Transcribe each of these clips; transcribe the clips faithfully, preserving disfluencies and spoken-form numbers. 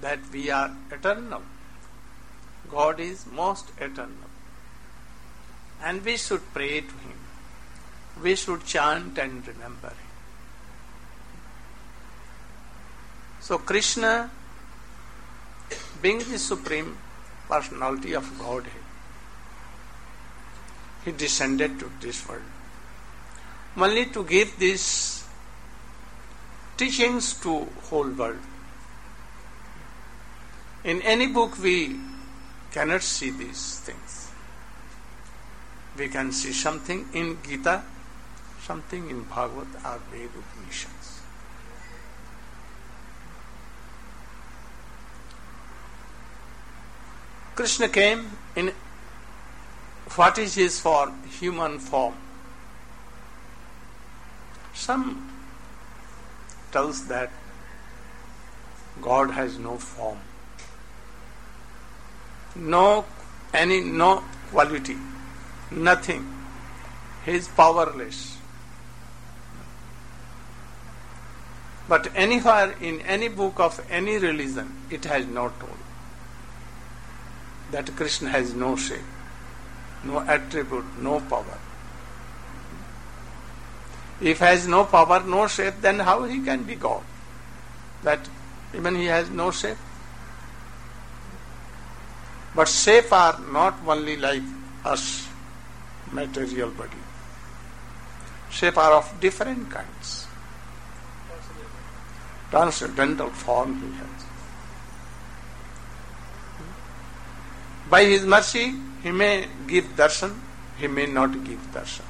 that we are eternal. God is most eternal. And we should pray to Him. We should chant and remember Him. So Krishna, being the Supreme Personality of Godhead, He descended to this world only to give these teachings to whole world. In any book we cannot see these things. We can see something in Gita, something in Bhagavad or Veda Upanishads. Krishna came in what is his form? Human form. Some tells that God has no form, no any no quality, nothing. He is powerless. But anywhere in any book of any religion, it has not told that Krishna has no shape, no attribute, no power. If he has no power, no shape, then how he can be God? That even he has no shape. But shape are not only like us, material body. Shape are of different kinds. Transcendental form he has. By his mercy, he may give darshan, he may not give darshan.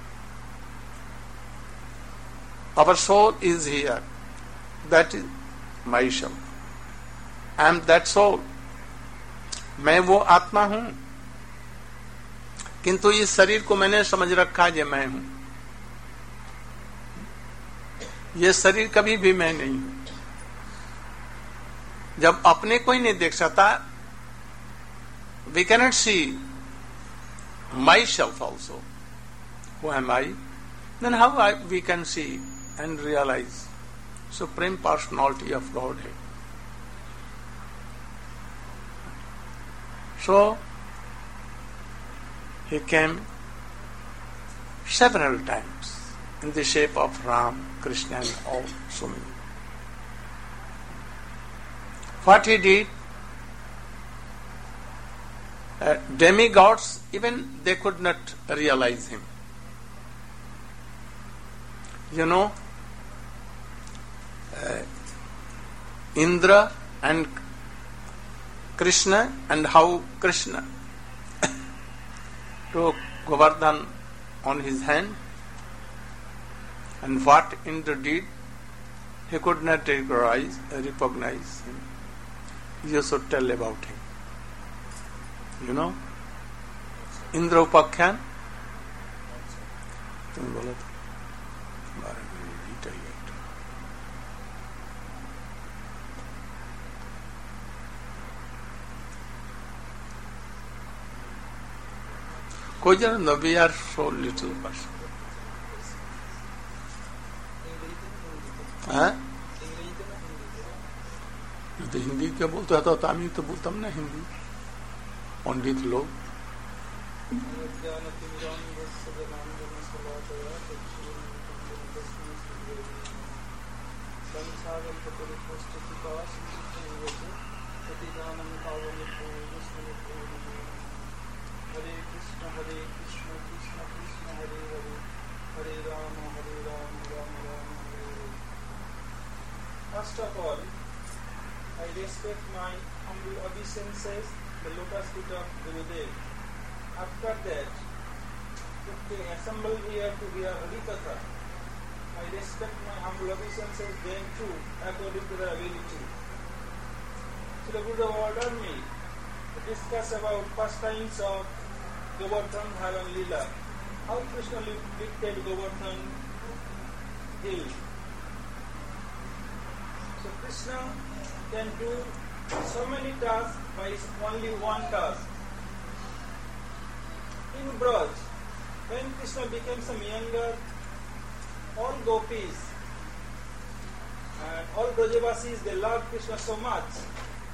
Our soul is here. That is myself. I am that soul. मैं वो आत्मा हूं, किंतु इस शरीर को मैंने समझ रखा है मैं हूं. ये शरीर कभी भी मैं नहीं हूं. जब अपने को ही नहीं देख सकता, we cannot see myself also. Who am I? Then how I, we can see and realize Supreme Personality of Godhead. So, he came several times in the shape of Ram, Krishna and all so many. What he did, uh, demigods, even they could not realize him. You know, uh, Indra and Krishna, and how Krishna took Govardhan on his hand, and what Indra did, he could not recognize, recognize him. You should tell about him. You know, Indra Upakhyan. तुम बोलो तो बारह minute ही कोई जन no, we are so little person. हाँ? तो हिंदी क्या बोलता है तो तामी तो बोलता ना हिंदी. पंडित लोग Hare Krishna, Hare Krishna, Krishna Krishna, Hare Hare, Hare Rama, Hare Rama, Rama Rama, Hare Hare. First of all, I respect my humble obeisances, the lotus feet of Gurudev. After that, if they assemble here to hear Harikatha, I respect my humble obeisances then too, according to their ability. So the Gurudev ordered me to discuss about pastimes of Govardhan Dharan Leela. How Krishna lifted Govardhan hill. So Krishna can do so many tasks by only one task. In Braj, when Krishna became some younger, all gopis and all Brajavasis, they loved Krishna so much.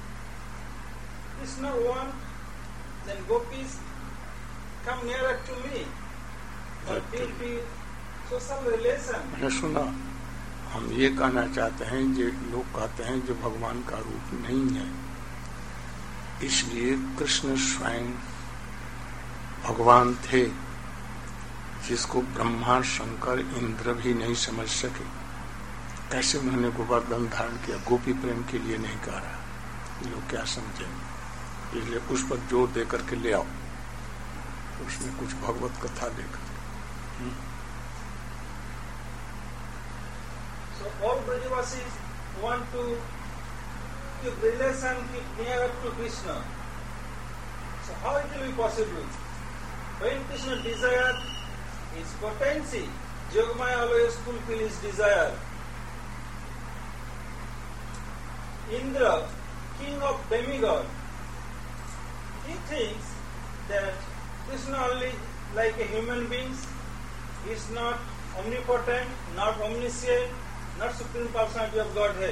Krishna want, then gopis come nearer to me. But it will be social relation. मैंने सुना हम ये कहना चाहते हैं, जो लोग कहते हैं जो भगवान का रूप नहीं है, इसलिए कृष्ण स्वयं भगवान थे जिसको ब्रह्मा शंकर इंद्र भी नहीं समझ सके। कैसे उन्होंने गोवर्धन धारण किया? गोपी प्रेम के लिए नहीं कह रहा, ये लोग क्या समझेंगे, इसलिए उस पर जोर दे करके ले आओ, उसमें कुछ भगवत कथा लेकर। So all Brajavasis want to keep relation, keep nearer to Krishna. So how it will be possible? When Krishna desire his potency, Yogamaya always fulfill his desire. Indra, king of demigod, he thinks that Krishna only like a human being, is not omnipotent, not omniscient, not supreme personality of Godhead.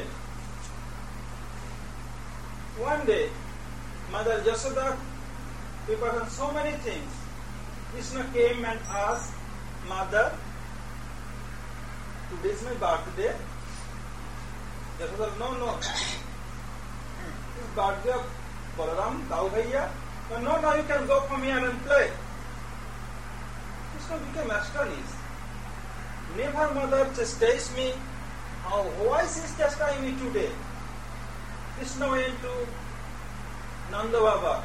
One day, Mother Yashoda prepared so many things. Krishna came and asked, Mother, today is my birthday. Yashoda, no, no. It's birthday of Balaram, Dau Bhaiya. But no, no, you can go from here and play. Krishna became astonished. Never mother chastised me. How, why she is chastising me today? Krishna went to Nanda Baba.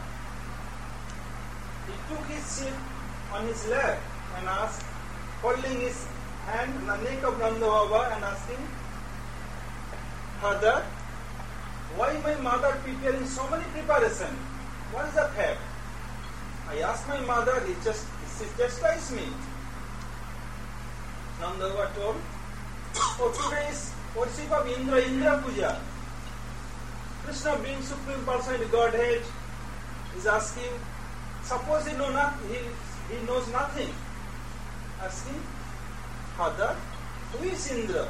He took his seat on his lap and asked, holding his hand on the neck of Nanda Baba and asking, Father, why my mother preparing so many preparation? What is the fact? I asked my mother, he just she chastised me. Nanda Baba told, oh, today is worship of Indra, Indra Puja. Krishna being Supreme Personality Godhead is asking, suppose he, know not, he, he knows nothing. Asking, Father, who is Indra?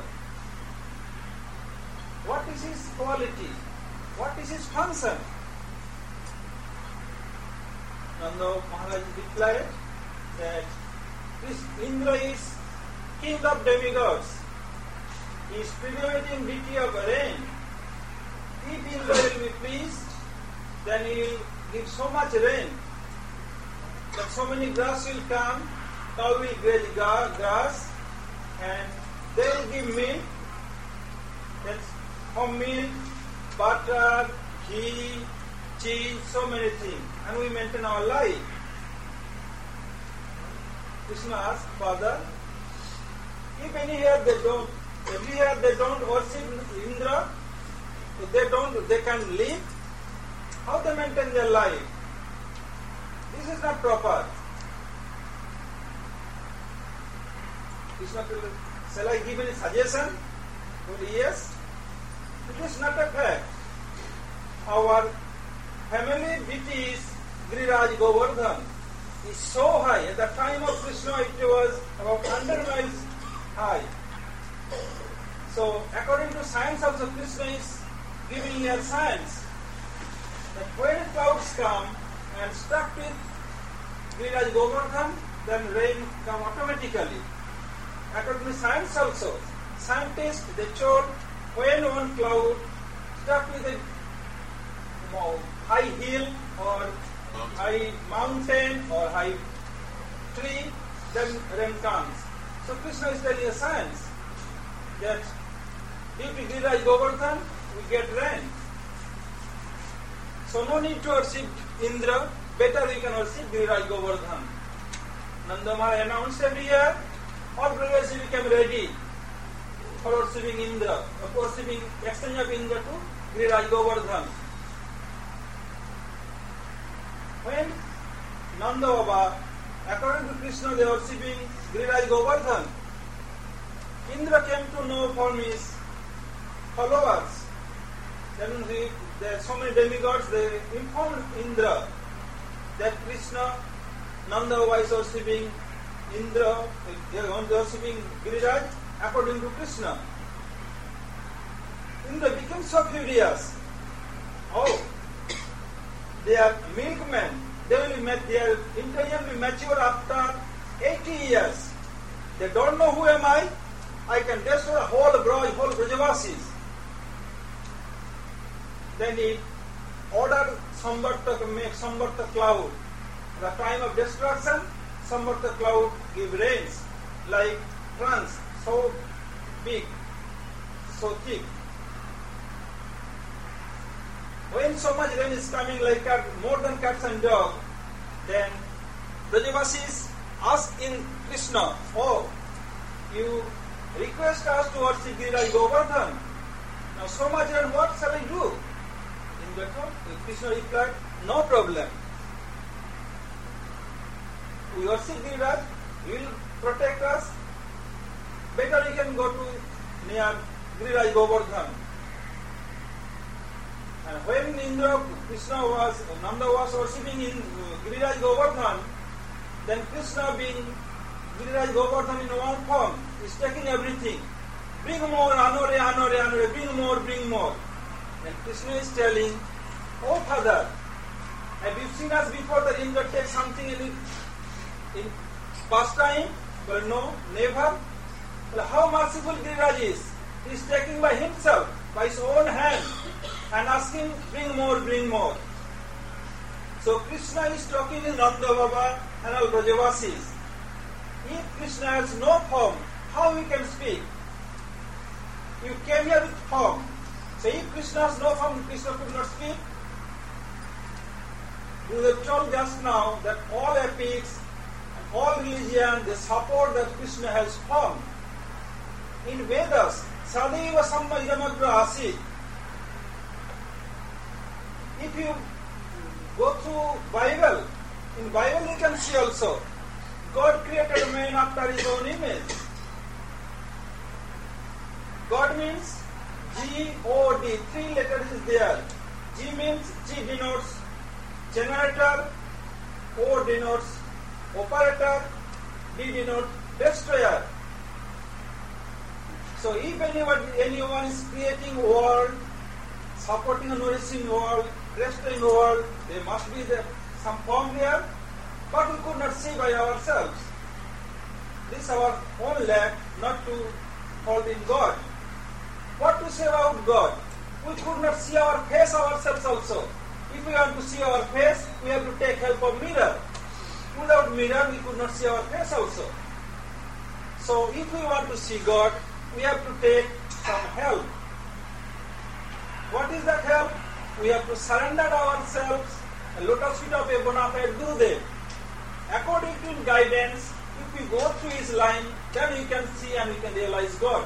What is his quality? What is his function? Nanda Maharaj replied that this Indra is king of demigods. He is predominating deity of rain. If Indra will be pleased, then he will give so much rain that so many grass will come, cow will graze grass, and they will give milk. That's from milk, butter, ghee, cheese, so many things, and we maintain our life. Krishna asked, Father, if any here they don't, every year they don't worship Indra, if they don't, they can live, how they maintain their life? This is not proper. Krishna told, shall I give any suggestion? Well, yes. It is not a fact. Our family deity is Giriraj Govardhan. Is so high. At the time of Krishna, it was about one hundred miles high. So, according to science also, Krishna is giving a science that when clouds come and stuck with Giriraj Govardhan, then rain come automatically. According to science also, scientists, they showed when one cloud stuck with a you know, high hill or high mountain or high tree, then rain comes. So Krishna is telling a science that due to Giriraj Govardhan, we get rain. So no need to worship Indra, better we can worship Giriraj Govardhan. Nanda Maharaj announced every year, all Brahmasis became ready for worshipping Indra, of worshipping exchange of Indra to Giriraj Govardhan. When Nanda Baba, according to Krishna, they were worshipping Giriraj Govardhan, Indra came to know from his followers. Then he, there are so many demigods, they informed Indra that Krishna, Nanda Baba is worshipping Indra, they are worshipping Giriraj according to Krishna. Indra became so furious. Oh, they are milkmen. They will be met, their intelligence will mature after eighty years. They don't know who am I. I can destroy the whole Braj, whole Brajavasis. Then he ordered Samvarta to make Samvarta cloud. At the time of destruction, Samvarta cloud give rains like trunks, so big, so thick. When so much rain is coming like cat, more than cats and dogs, then Brajavasis ask in Krishna, oh, you request us to worship Giriraj Govardhan. Now so much rain, what shall I do? In that one, Krishna replied, no problem. We worship Giriraj, he will protect us. Better we can go to near Giriraj Govardhan. And when Indra, Krishna was, Nanda was worshipping in Giriraj Govardhan, then Krishna being Giriraj Govardhan in one form is taking everything. Bring more, anore, anore, anore, bring more, bring more. And Krishna is telling, oh Father, have you seen us before that Indra takes something in, in past time? Well, no, never. Well, how merciful Giriraj is. He is taking by himself, by his own hand, and asking, bring more, bring more. So Krishna is talking in Nanda Baba and all Brajavasis. If Krishna has no form, how he can speak? You came here with form. So if Krishna has no form, Krishna could not speak. You have told just now that all epics and all religion, they support that Krishna has form. In Vedas, Sadeva Samma Idamagra Asit. If you go through Bible, in Bible you can see also, God created man after his own image. God means G O D, three letters is there. G means, G denotes generator, O denotes operator, D denotes destroyer. So if anyone, anyone is creating world, supporting a nourishing world, destroying world, there must be there some form there, but we could not see by ourselves. This is our own lack, not to hold in God. What to say about God? We could not see our face ourselves also. If we want to see our face, we have to take help of mirror. Without mirror, we could not see our face also. So if we want to see God, we have to take some help. What is that help? We have to surrender ourselves and lotus feet of a bona fide Gurudev. According to his guidance, if we go through his line, then we can see and we can realize God.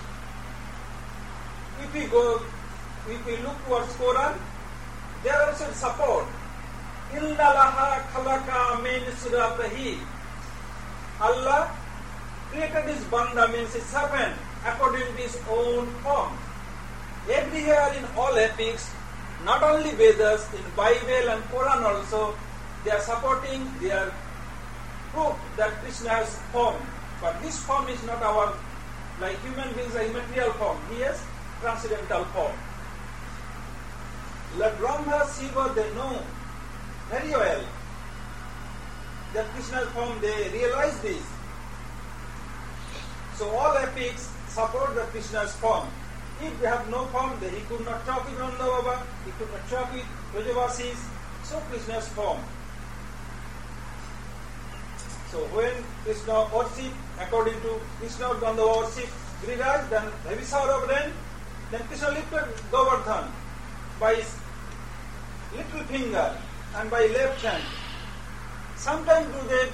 If we go, if we look towards Quran, there also is support. Illalaha khalaka min suratahi. Allah created his banda, means his servant, according to his own form. Everywhere in all epics, not only Vedas, in Bible and Quran also, they are supporting, they are proof that Krishna has form. But this form is not our, like human beings are immaterial form. He has transcendental form. Lord Brahma, Shiva, they know very well that Krishna's form, they realize this. So all epics support the Krishna's form. If they have no form, then he could not talk with Nanda Baba, he could not talk with Brajavasis. So Krishna's form. So when Krishna worship, according to Krishna Nanda worship Giriraj, then heavy shower of rain, then Krishna lifted Govardhan by his little finger and by left hand. Sometimes do they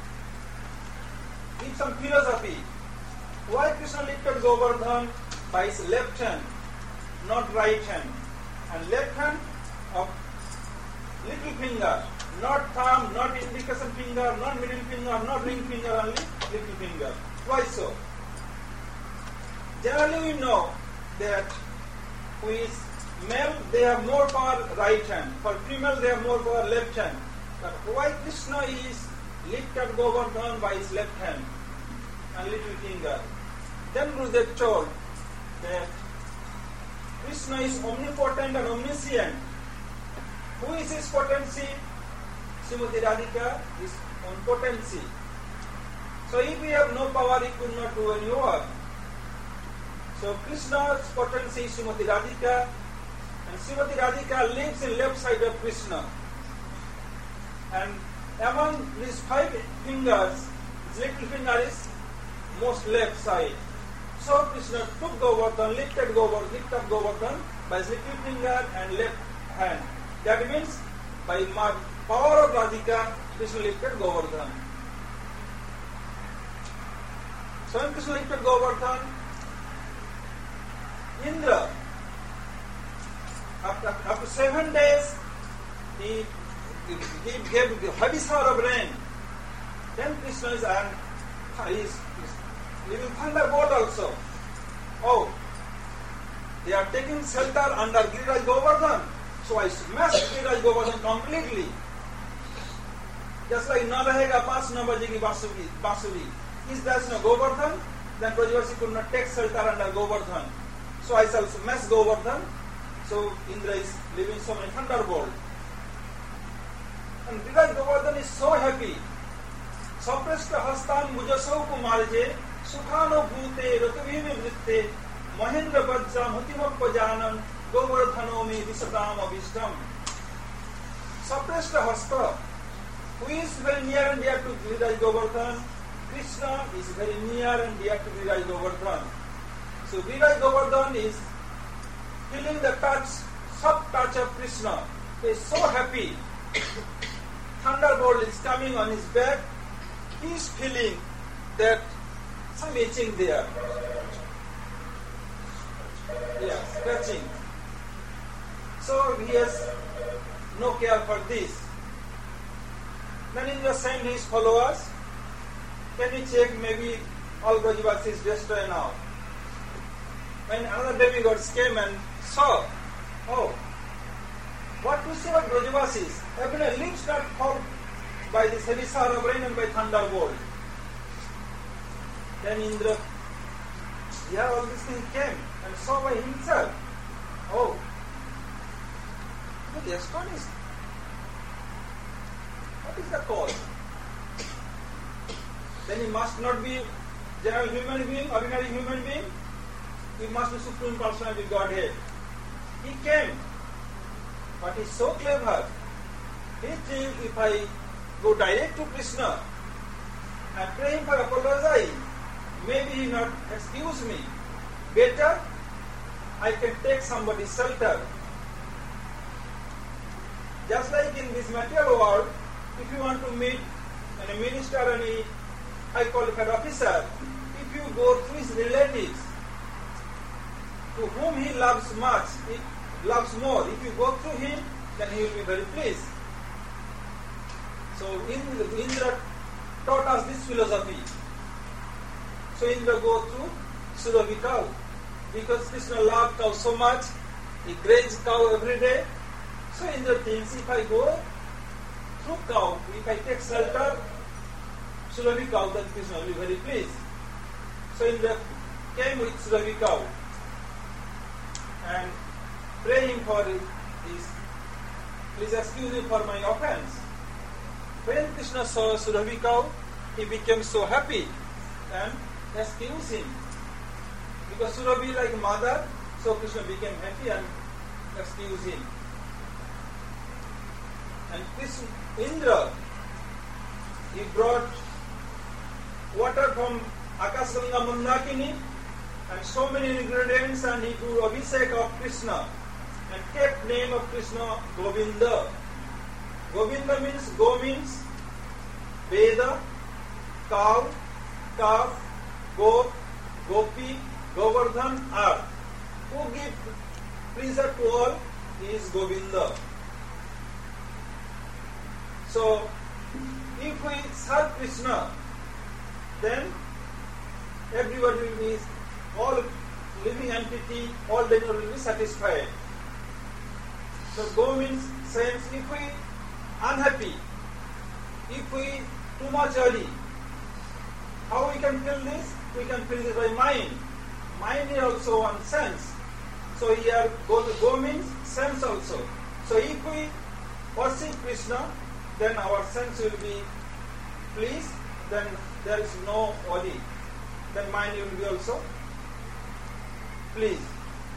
give some philosophy. Why Krishna lifted Govardhan by his left hand, not right hand? And left hand of little finger, not thumb, not indication finger, not middle finger, not ring finger, only little finger. Why so? Generally we know that who is male, they have more power right hand. For female, they have more power left hand. But why Krishna is lifted Govardhan by his left hand and little finger? Then Gurudev told that Krishna is omnipotent and omniscient. Who is his potency? Srimati Radhika is on potency. So if we have no power, he could not do any work. So Krishna's potency is Srimati Radhika, and Srimati Radhika lives in left side of Krishna. And among these five fingers, his little finger is most left side. So Krishna took Govardhan, lifted Govardhan, lifted up Govardhan by his little finger and left hand. That means by power of Radhika, Krishna lifted Govardhan. So when Krishna lifted Govardhan, Indra, after, after seven days, he, he, he gave the heavy shower of rain. Then Krishna is and he is little thunderbolt also. Oh, they are taking shelter under Giriraj Govardhan. So I smashed Giriraj Govardhan completely. Just like na rahega paas na bajegi basuri, basuri. If there is no Govardhan, then Brajavasi could not take shelter under Govardhan. So I shall smash Govardhan. So Indra is living so many thunderbolt. And Giriraj Govardhan is so happy. Saprashta hastan mujasau kumarje sukhano bhute ratavimi vritte mahendra vajram hatimappa janan govardhanomi visatam avishtam. Saprashta hasta, who is very near and dear to Giriraj Govardhan? Krishna is very near and dear to Giriraj Govardhan. So Giriraj Govardhan is feeling the touch, soft touch of Krishna. He is so happy. Thunderbolt is coming on his back. He is feeling that some itching there. Yeah, scratching. So he has no care for this. Then Indra sent his followers. Can you check maybe all Brajavasis is destroyed now? When another demigods came and saw, oh, what to say about Brajavasis? Even a leaf not fall by the heavy shower of rain and by thunderbolt. Then Indra, here all these things came and saw by himself. Oh, he was astonished. What is the cause? Then he must not be general human being, ordinary human being. He must be Supreme Personality Godhead. He came, but he is so clever. He thinks if I go direct to Krishna and pray him for apology, maybe he not excuse me. Better I can take somebody's shelter. Just like in this material world, if you want to meet a minister or any high qualified officer, if you go through his relatives, to whom he loves much, he loves more, if you go through him, then he will be very pleased. So Indra taught us this philosophy. So Indra go through Surabhi cow. Because Krishna loved cow so much, he grazed cow every day. So Indra thinks, if I go through cow, if I take shelter, Surabhi cow, then Krishna will be very pleased. So Indra came with Surabhi cow and praying for his, please excuse me for my offense. When Krishna saw Surabhi cow, he became so happy and excused him. Because Surabhi like mother, so Krishna became happy and excused him. And Krishna, Indra, he brought water from Akasganga Mandakini and so many ingredients, and he do Abhishek of Krishna and kept name of Krishna Govinda. Govinda means, Go means Veda, cow, calf, goat, gopi, Govardhan, earth. Who give pleasure to all is Govinda. So, if we serve Krishna, then everybody will be, all living entity, all data will be satisfied. So, go means sense. If we unhappy, if we too much early, how we can feel this? We can feel this by mind. Mind is also one sense. So here, go, go means sense also. So if we worship Krishna, then our sense will be pleased, then there is no worry. Then mind will be also pleased.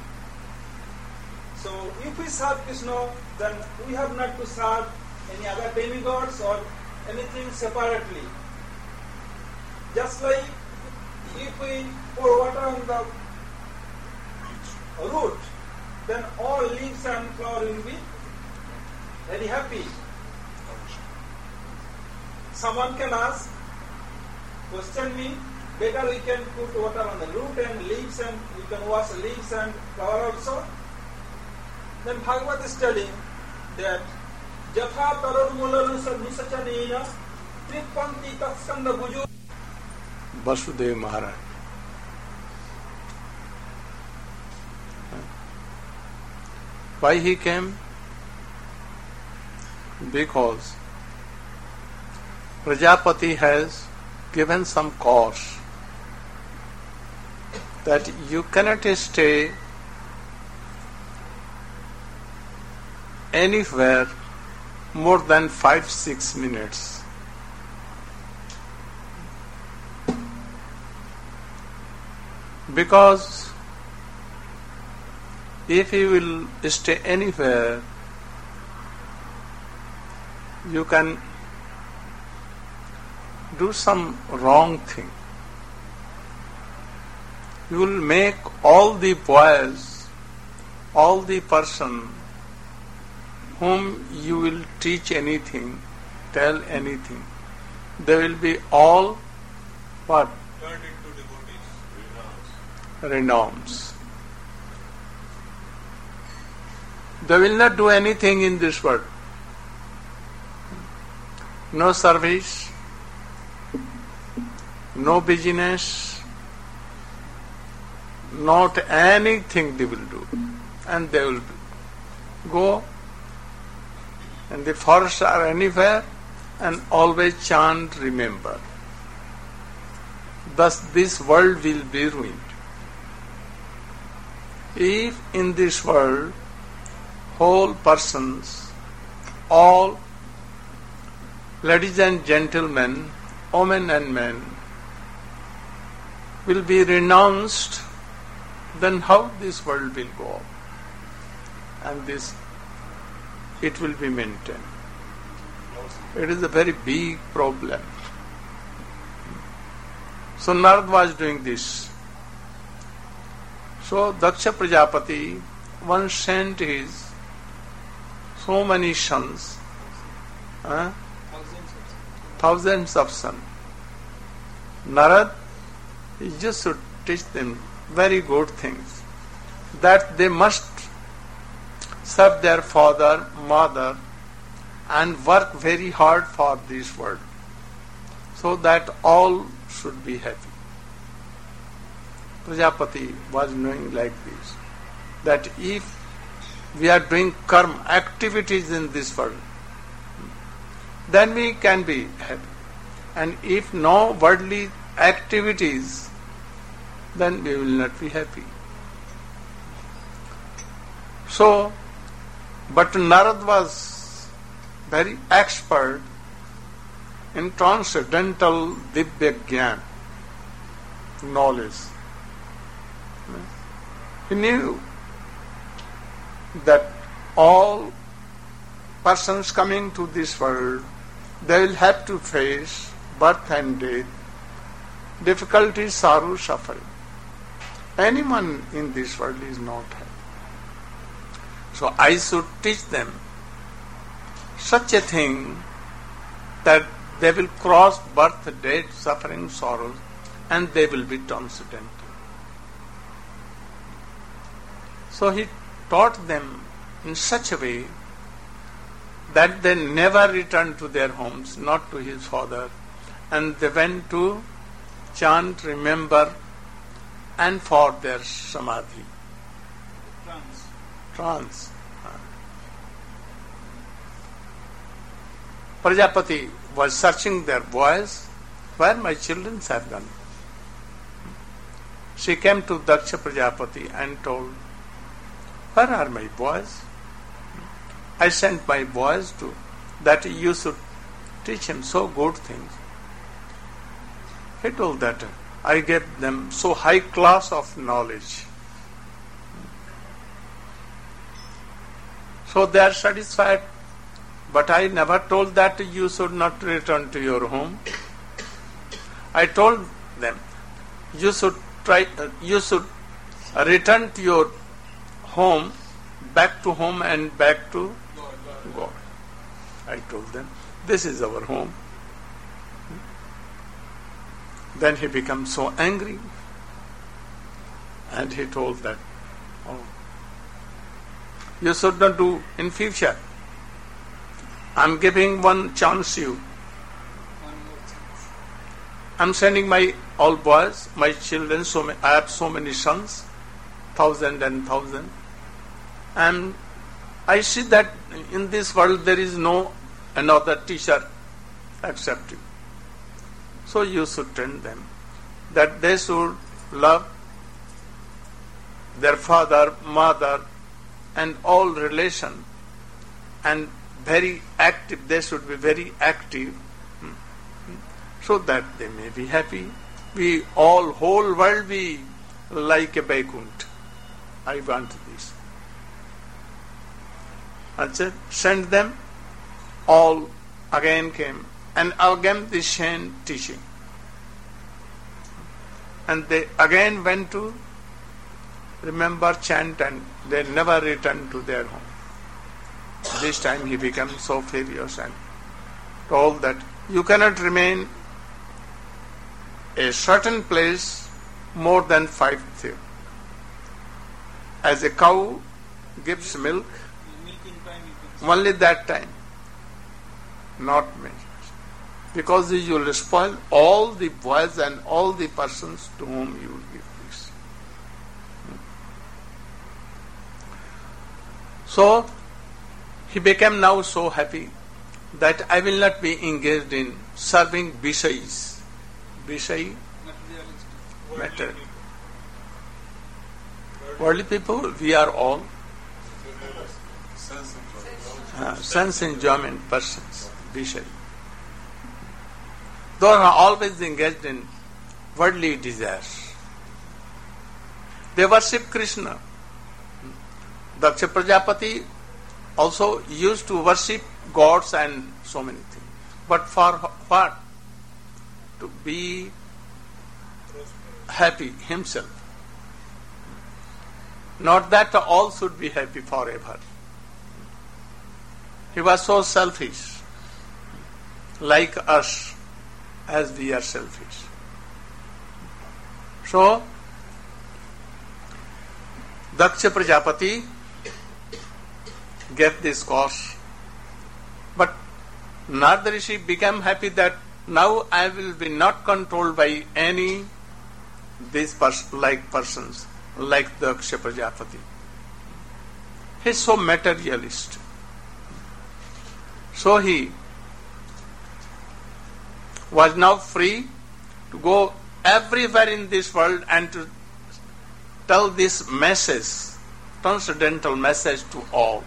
So if we serve Krishna, then we have not to serve any other demigods or anything separately. Just like if we pour water on the root, then all leaves and flower will be very happy. Someone can ask, question me, better we can put water on the root and leaves and we can wash leaves and flower also. Then Bhagavad is telling that Jatha Tarod Mulanusa Nusachanina Tripanti Tatskanda Buju Vasudev Maharaj. Why he came? Because Prajapati has given some course that you cannot stay anywhere more than five, six minutes. Because if you will stay anywhere, you can do some wrong thing. You will make all the boys, all the person whom you will teach anything, tell anything, they will be all what? Turned into devotees, renounced. Renounced. They will not do anything in this world. No service, no business, not anything they will do. And they will go in the forest or anywhere and always chant, remember. Thus this world will be ruined. If in this world whole persons, all ladies and gentlemen, women and men will be renounced, then how this world will go on? And this, it will be maintained. It is a very big problem. So Narad was doing this. So Daksha Prajapati once sent his so many sons, huh? thousands of sons. Narad, he just should teach them very good things, that they must serve their father, mother, and work very hard for this world, so that all should be happy. Prajapati was knowing like this, that if we are doing karma, activities in this world, then we can be happy. And if no worldly activities, then we will not be happy. So, but Narad was very expert in transcendental Divya Gyan, knowledge. He knew that all persons coming to this world, they will have to face birth and death, difficulties, sorrow, suffering. Anyone in this world is not happy. So I should teach them such a thing that they will cross birth, death, suffering, sorrows, and they will be transcendental. So he taught them in such a way that they never returned to their homes, not to his father, and they went to chant, remember, and for their samadhi. trance. Trance. Prajapati was searching their boys, where my children have gone. She came to Daksha Prajapati and told, where are my boys? I sent my boys to that you should teach him so good things. He told that I gave them so high class of knowledge. So they are satisfied. But I never told that you should not return to your home. I told them you should try, uh, you should return to your home, back to home and back to God. I told them, this is our home. Then he became so angry. And he told that, oh, you should not do in future. I'm giving one chance you. I'm sending my all boys, my children, so many, I have so many sons, thousand and thousand. And I see that in this world there is no another teacher except you. So you should train them that they should love their father, mother, and all relation, and very active, they should be very active, so that they may be happy. We all, whole world be like a Vaikuntha. I want this. And so send them, all again came, and again the same teaching. And they again went to remember, chant, and they never returned to their home. This time he became so furious and told that you cannot remain a certain place more than five years. As a cow gives milk, only that time, not many. Because you will spoil all the boys and all the persons to whom you will give this. So, he became now so happy that I will not be engaged in serving Vishayis. Vishayi, matter. Worldly people, we are all uh, sense enjoyment persons, Vishayi. Those are always engaged in worldly desires. They worship Krishna. Daksha Prajapati also used to worship gods and so many things. But for what? To be happy himself. Not that all should be happy forever. He was so selfish, like us, as we are selfish. So, Daksha Prajapati gave this course, but Narada Rishi became happy that now I will be not controlled by any these pers- like persons, like Daksha Prajapati. He is so materialist. So he was now free to go everywhere in this world and to tell this message, transcendental message to all.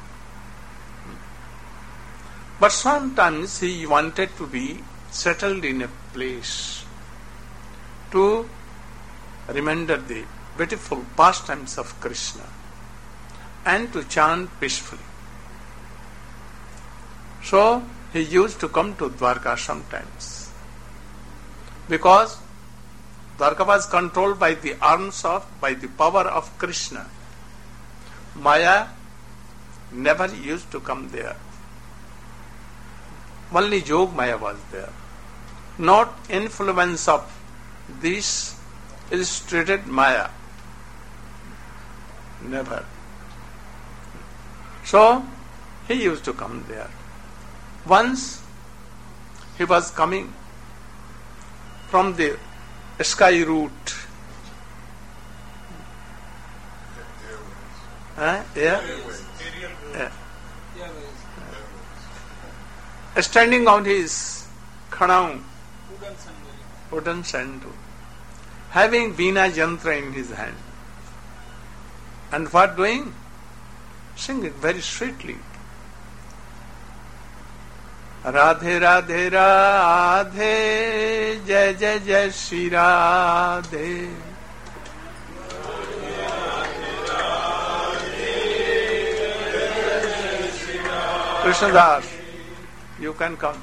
But sometimes he wanted to be settled in a place to remember the beautiful pastimes of Krishna and to chant peacefully. So he used to come to Dwarka sometimes, because Dwarka was controlled by the arms of, by the power of Krishna. Maya never used to come there. Only Yog Maya was there. Not influence of this illustrated Maya. Never. So, he used to come there. Once, he was coming from the sky route. Huh? Yeah? Yeah. Standing on his khadam, wooden sandal, having Veena Yantra in his hand. And what doing? Singing very sweetly. Radhe Radhe Radhe जय जय जय Shri Radhe. Krishnadas, you can come.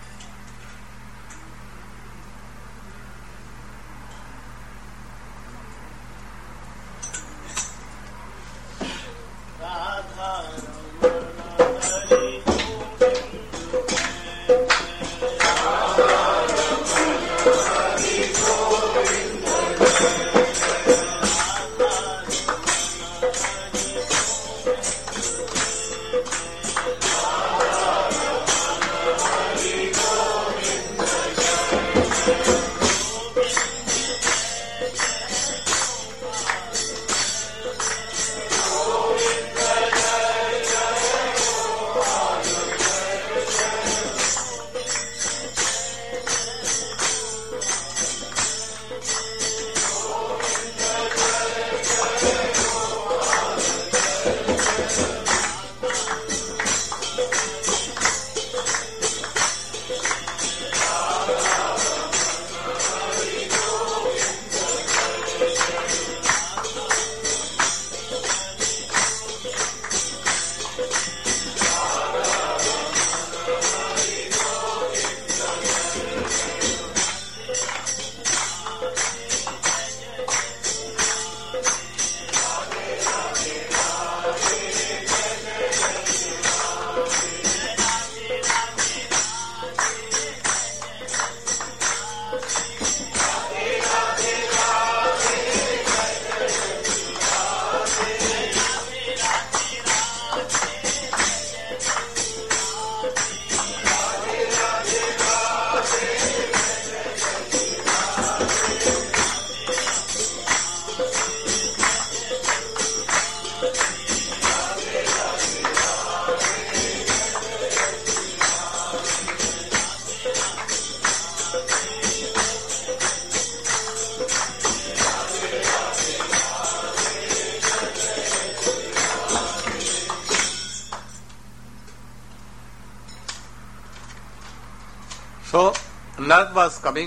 So, Narad was coming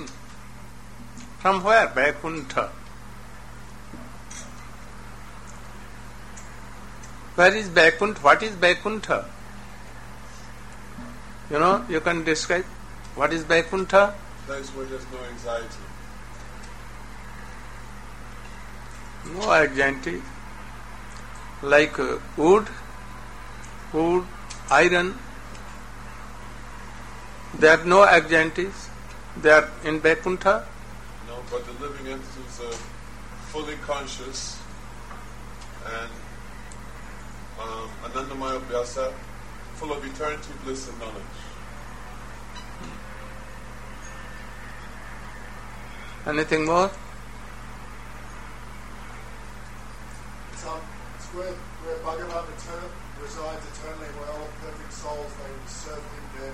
from where? Vaikuntha. Where is Vaikuntha? What is Vaikuntha? You know, you can describe what is Vaikuntha? Place where there's no anxiety. No anxiety. Like uh, wood, wood, iron. There are no anxieties. They are in Vaikuntha. No, but the living entities are fully conscious and um, Anandamaya Vyasa, full of eternity, bliss and knowledge. Anything more? It's, um, it's where, where Bhagavan etern- resides eternally, where all perfect souls, they serve him there.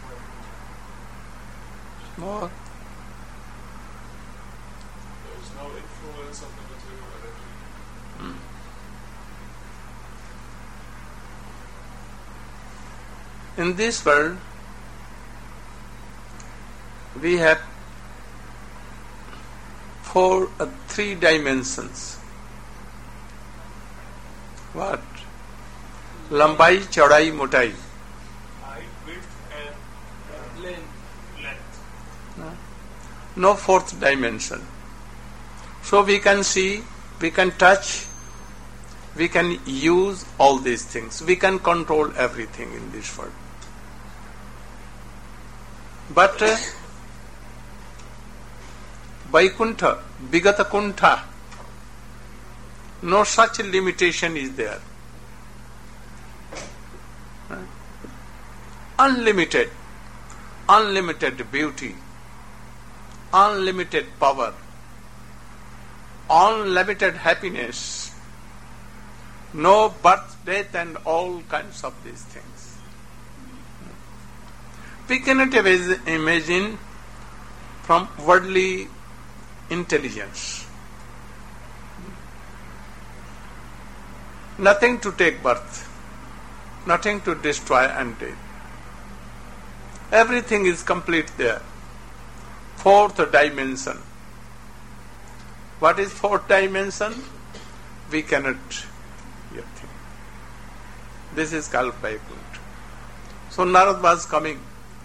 More? There is no influence of the material energy. Hmm. In this world, we have four, uh, three dimensions. What? Lambai, chaudai, motai. Height, width and length. length. No fourth dimension. So we can see, we can touch, we can use all these things. We can control everything in this world. But uh, Vaikuntha, Vigata Kuntha, no such limitation is there. Unlimited, unlimited beauty, unlimited power, unlimited happiness, no birth, death and all kinds of these things. We cannot imagine from worldly intelligence. Nothing to take birth, nothing to destroy and death. Everything is complete there. Fourth dimension. What is fourth dimension? We cannot hear things. This is called Vaikuntha. So Narad was coming.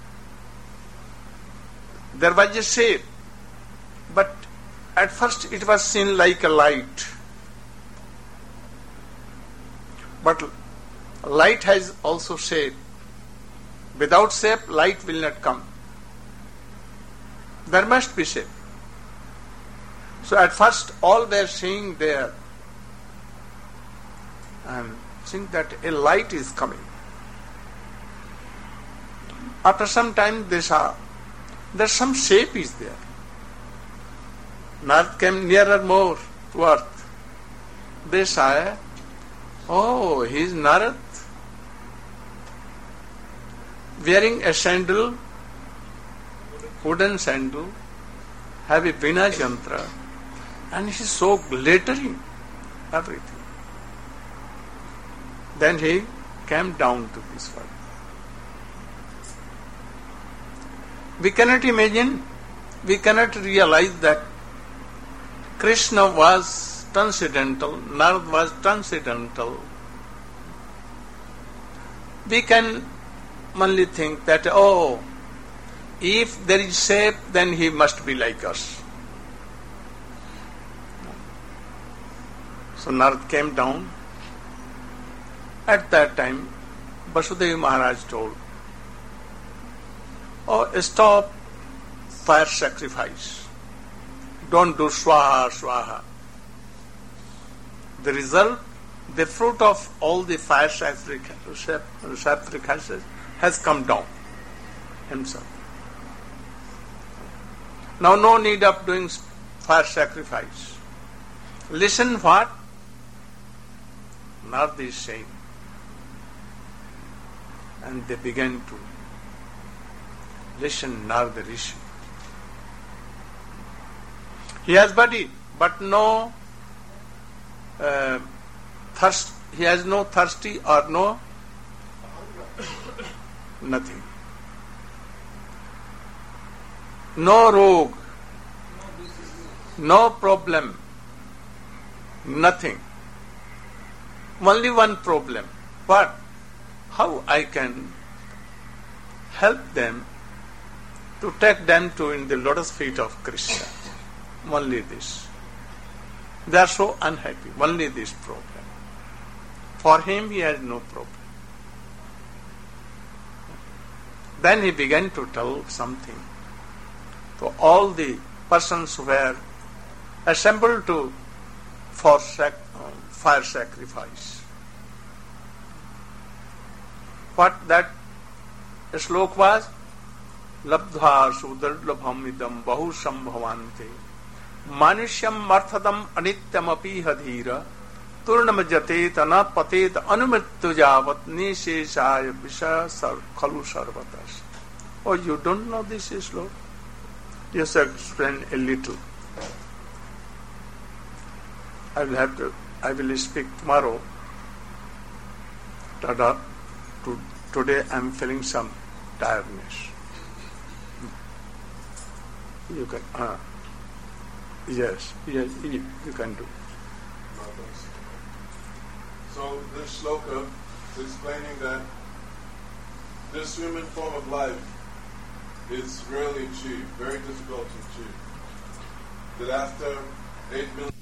There was a shape, but at first it was seen like a light. But light has also shape. Without shape, light will not come. There must be shape. So at first all were seeing there and seeing that a light is coming. After some time they saw that some shape is there. Narad came nearer more to earth. They saw, oh, he is Narad, wearing a sandal, wooden sandal, have a Vina Jantra, and he is so glittering, everything. Then he came down to this world. We cannot imagine, we cannot realize that Krishna was transcendental, Narad was transcendental. We can only think that, oh, if there is shape, then he must be like us. So Narad came down. At that time, Vasudeva Maharaj told, oh, stop fire sacrifice. Don't do swaha, swaha. The result, the fruit of all the fire sacrifices has come down himself. Now no need of doing fire sacrifice. Listen what Narad is saying. And they began to listen Narada Rishi. He has body, but no uh, thirst. He has no thirsty or no nothing. No rog, no problem, nothing. Only one problem. What? How I can help them to take them to in the lotus feet of Krishna. Only this. They are so unhappy. Only this problem. For him, he has no problem. Then he began to tell something to all the persons who were assembled to for sac- uh, fire sacrifice. What that slok was? Labdha sudardlabham idam bahu sambhavante manishyam marthadam anityam api hadhira turnam jate tana patet anumrittu javat nisheshaya visha khalu sarvatas. Oh, you don't know this slok? Yes, I explain a little. I will have to, I will speak tomorrow. Tada. To, today I am feeling some tiredness. You can, uh, yes, yes, you, you can do. So this shloka is explaining that this human form of life is rarely achieved, very difficult to achieve. That after eight million